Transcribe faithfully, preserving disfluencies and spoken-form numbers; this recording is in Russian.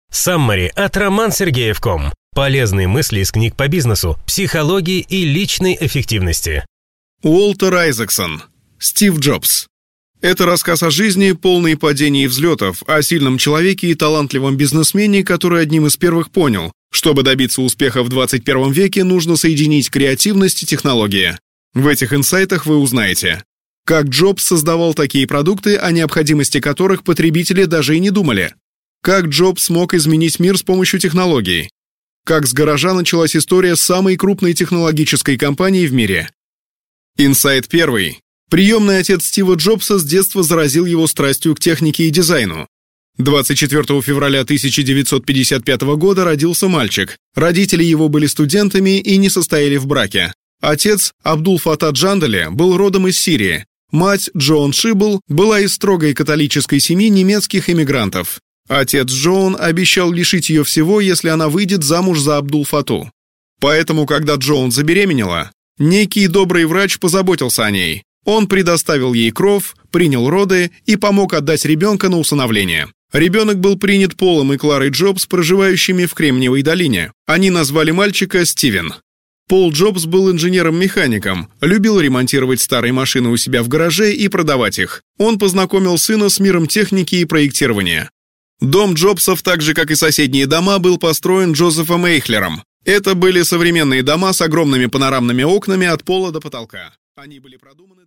Саммари от роман сергеев точка ком. Полезные мысли из книг по бизнесу, психологии и личной эффективности. Уолтер Айзексон. Стив Джобс. Это рассказ о жизни, полный падений и взлетов, о сильном человеке и талантливом бизнесмене, который одним из первых понял, чтобы добиться успеха в двадцать первом веке, нужно соединить креативность и технологии. В этих инсайтах вы узнаете, как Джобс создавал такие продукты, о необходимости которых потребители даже и не думали. Как Джобс смог изменить мир с помощью технологий. Как с гаража началась история самой крупной технологической компании в мире. Инсайт первый. Приемный отец Стива Джобса с детства заразил его страстью к технике и дизайну. двадцать четвёртого февраля тысяча девятьсот пятьдесят пятого года родился мальчик. Родители его были студентами и не состояли в браке. Отец, Абдул-Фатах Джандали, был родом из Сирии. Мать, Джоан Шибл, была из строгой католической семьи немецких эмигрантов. Отец Джоан обещал лишить ее всего, если она выйдет замуж за Абдул-Фату. Поэтому, когда Джоан забеременела, некий добрый врач позаботился о ней. Он предоставил ей кровь, принял роды и помог отдать ребенка на усыновление. Ребенок был принят Полом и Кларой Джобс, проживающими в Кремниевой долине. Они назвали мальчика Стивен. Пол Джобс был инженером-механиком, любил ремонтировать старые машины у себя в гараже и продавать их. Он познакомил сына с миром техники и проектирования. Дом Джобсов, так же как и соседние дома, был построен Джозефом Эйхлером. Это были современные дома с огромными панорамными окнами от пола до потолка. Они были продуманы